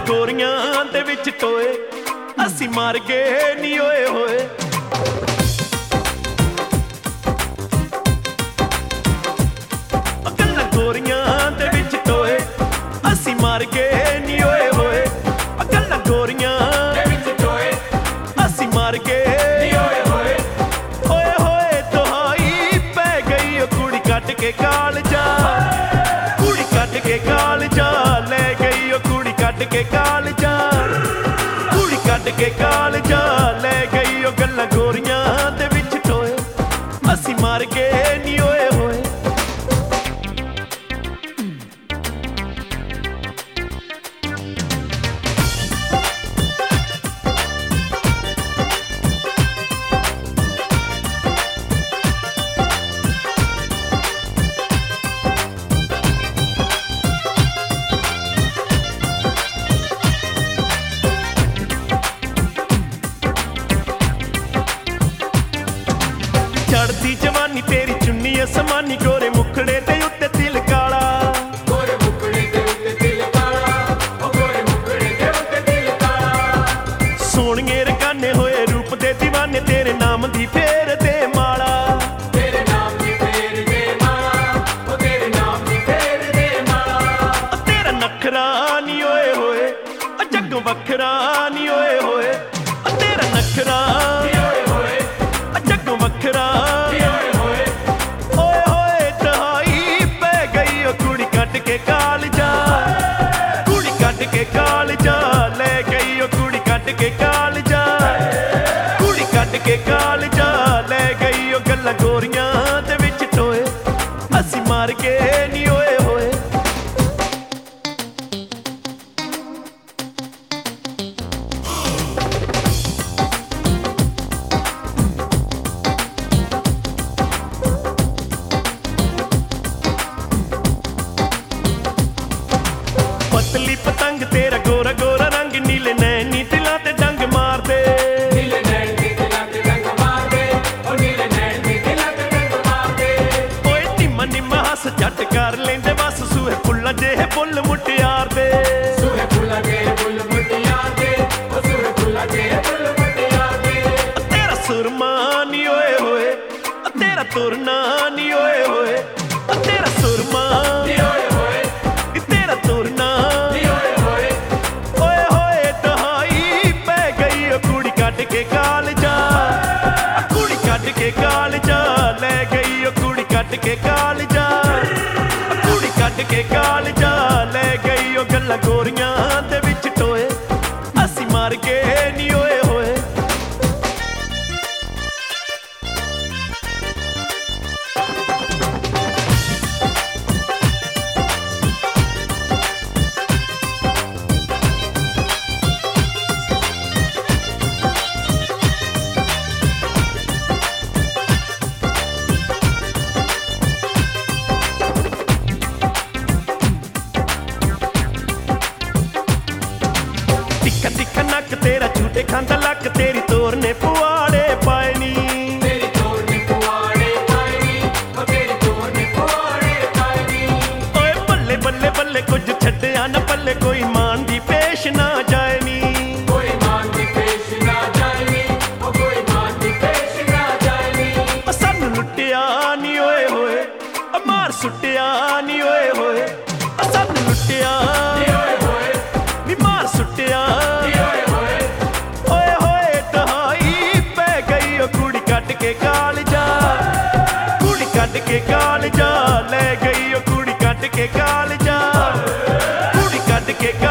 ਗੋਰੀਆਂ ਦੇ ਵਿੱਚ ਟੋਏ ਅਸੀਂ ਮਰ ਗਏ ਨੀ ਓਏ ਹੋਏ। ਗੱਲਾਂ ਗੋਰੀਆਂ ਦੇ ਵਿੱਚ ਟੋਏ ਅਸੀਂ ਮਰ ਗਏ ਨੀ ਓਏ ਹੋਏ। ਗੱਲਾਂ ਗੋਰੀਆਂ ਦੇ ਵਿੱਚ ਟੋਏ ਅਸੀਂ ਮਰ ਗਏ ਨੀ ਓਏ ਹੋਏ। ਓਏ ਹੋਏ ਦੁਹਾਈ ਪੈ ਗਈ ਉਹ ਕੁੜੀ ਕੱਢ ਕੇ ਕਾਲਜਾ, ਕੁੜੀ ਕੱਢ ਕੇ ਕਾਲਜਾ ਲੈ ਗਈ ਉਹ ਕੁੜੀ ਕੱਢ ਕੇ ਕਾਲਜਾ, ਕੁੜੀ ਕੱਢ ਕੇ ਕਾਲਜਾ ਲੈ ਗਈ ਉਹ ਗੱਲਾਂ ਗੋਰੀਆਂ ਦੇ ਵਿੱਚ ਟੋਏ ਅਸੀਂ ਮਰ ਗਏ ਨੀ ਓਏ ਹੋਏ। ਚੜਦੀ ਜਵਾਨੀ ਤੇਰੀ ਚੁੰਨੀ ਅਸਮਾਨੀ, ਗੋਰੇ ਮੁਖੜੇ ਦੇ ਉੱਤੇ ਤਿਲ ਕਾਲਾ, ਗੋਰੇ ਮੁਖੜੇ ਦੇ ਉੱਤੇ ਤਿਲ ਕਾਲਾ, ਓ ਗੋਰੇ ਮੁਖੜੇ ਦੇ ਉੱਤੇ ਤਿਲ ਕਾਲਾ। ਸੋਹਣੀਏ ਰਕਾਨੇ ਹੋਏ ਰੂਪ ਦੇ دیਵਾਨੇ, ਤੇਰੇ ਨਾਮ ਦੀ ਫੇਰ ਦੇ ਮਾਲਾ, ਤੇਰੇ ਨਾਮ ਦੀ ਫੇਰ ਦੇ ਮਾਲਾ, ਓ ਤੇਰੇ ਨਾਮ ਦੀ ਫੇਰ ਦੇ ਮਾਲਾ। ਤੇਰਾ ਨਖਰਾ ਨੀ ਓਏ ਹੋਏ ਜੱਗੋਂ ਵੱਖਰਾ ਨੀ ਓਏ ਹੋਏ। ਤੇਰਾ ਨਖਰਾ ਨੀ ਓਏ ਹੋਏ, ਜੱਗੋਂ ਵੱਖਰਾ ਨੀ ਓਏ ਹੋਏ। ਓਏ ਹੋਏ ਤਹਾਈ ਪੈ ਗਈ ਉਹ ਕੁੜੀ ਕੱਢ ਕੇ ਕਾਲਜਾ, ਕੁੜੀ ਕੱਢ ਕੇ ਕਾਲਜਾ ਲੈ ਗਈ ਉਹ ਕੁੜੀ ਕੱਢ ਕੇ ਕਾਲਜਾ, ਕੁੜੀ ਕੱਢ ਕੇ ਕਾਲਜਾ ਲੈ ਗਈ ਉਹ ਗੱਲਾਂ ਗੋਰੀਆਂ ਦੇ ਵਿੱਚ ਟੋਏ ਅਸੀਂ ਮਰ ਗਏ ਨੀ ਓਏ ਹੋਏ। ਪਤਲੀ ਪਤੰਗ ਤੇਰਾ ਗੋਰਾ ਗੋਰਾ ਰੰਗ, ਨੀਲੇ ਨੈਣੀ ਦਿਲਾਂ ਤੇ ਡੰਗ ਮਾਰਦੇ, ਨੀਲੇ ਨੈਣ ਦੀ ਦਿਲਾਂ ਤੇ ਡੰਗ ਮਾਰਦੇ, ਓ ਨੀਲੇ ਨੈਣ ਦੀ ਦਿਲਾਂ ਤੇ ਡੰਗ ਮਾਰਦੇ। ਓਏ ਨਿੰਮਾ ਨਿੰਮਾ ਹੱਸ ਝੱਟ ਕਰ ਲੈਂਦੇ ਬਸ ਸੂਹੇ ਫੁੱਲਾਂ ਜਿਹੇ ਬੁੱਲ ਮੁਟਿਆਰ ਦੇ, ਸੂਹੇ ਫੁੱਲਾਂ ਦੇ ਬੁੱਲ ਮੁਟਿਆਰ ਦੇ, ਓ ਸੂਹੇ ਫੁੱਲਾਂ ਦੇ ਬੁੱਲ ਮੁਟਿਆਰ ਦੇ। ਤੇਰਾ ਸੁਰਮਾ ਨੀ ਓਏ ਹੋਏ ਤੇਰਾ ਤੁਰਨਾ ਨੀ ਓਏ ਹੋਏ। ਤੇਰਾ ਸੁਰਮਾ ਨੀ ਓਏ ਹੋਏ, ਤੇਰਾ ਤੁਰਨਾ ਨੀ ਓਏ ਹੋਏ। ਓਏ ਹੋਏ ਤਹਾਈ ਪੈ ਗਈ ਉਹ ਕੁੜੀ ਕੱਢ ਕੇ ਕਾਲਜਾ, ਕੁੜੀ ਕੱਢ ਕੇ ਕਾਲਜਾ ਲੈ ਗਈ ਉਹ ਕੁੜੀ ਕੱਢ ਕੇ ਕਾਲਜਾ, ਕੁੜੀ ਕੱਢ ਕੇ ਕਾਲਜਾ ਲੈ ਗਈ ਉਹ ਗੱਲਾਂ ਗੋਰੀਆਂ ਦੇ ਵਿੱਚ ਟੋਏ ਅਸੀਂ ਮਰ ਗਏ ਨੀ ਓਏ ਹੋਏ। ਤਿੱਖਾ ਤਿੱਖਾ ਨੱਕ ਤੇਰਾ ਝੂਟੇ ਖਾਂਦਾ ਲੱਕ, ਤੇਰੀ ਤੋਰ ਨੇ ਪੁਆੜੇ ਪਾਏ ਨੀ, ਤੇਰੀ ਤੋਰ ਨੇ ਪੁਆੜੇ ਪਾਏ ਨੀ, ਓ ਤੇਰੀ ਤੋਰ ਨੇ ਪੁਆੜੇ ਪਾਏ ਨੀ। ਓਏ ਬੱਲੇ ਬੱਲੇ ਬੱਲੇ ਕੁਝ ਛੱਡਿਆ ਨਾ ਪੱਲੇ, ਕੋਈ ਮਾਨ ਦੀ ਪੇਸ਼ ਨਾ ਜਾਏ ਨੀ, ਕੋਈ ਮਾਨ ਦੀ ਪੇਸ਼ ਨਾ ਜਾਏ ਨੀ, ਓ ਕੋਈ ਮਾਨ ਦੀ ਪੇਸ਼ ਨਾ ਜਾਏ ਨੀ। ਓ ਸਾਨੂੰ ਲੁੱਟਿਆ ਨੀ ਓਏ ਹੋਏ ਮਾਰ ਸੁੱਟਿਆ ਨੀ ਓਏ ਹੋਏ। ਸਾਨੂੰ ਲੁੱਟਿਆ ਨੀ ਓਏ ਹੋਏ, ਨੀ ਮਾਰ ਸੁੱਟਿਆ ਨੀ ਓਏ ਹੋਏ। ਓਏ ਹੋਏ ਤਹਾਈ ਪੈ ਗਈ ਉਹ ਕੁੜੀ ਕੱਢ ਕੇ ਕਾਲਜਾ, ਕੁੜੀ ਕੱਢ ਕੇ ਕਾਲਜਾ ਲੈ ਗਈ ਉਹ ਕੁੜੀ ਕੱਢ ਕੇ ਕਾਲਜਾ, ਕੁੜੀ ਕੱਢ ਕੇ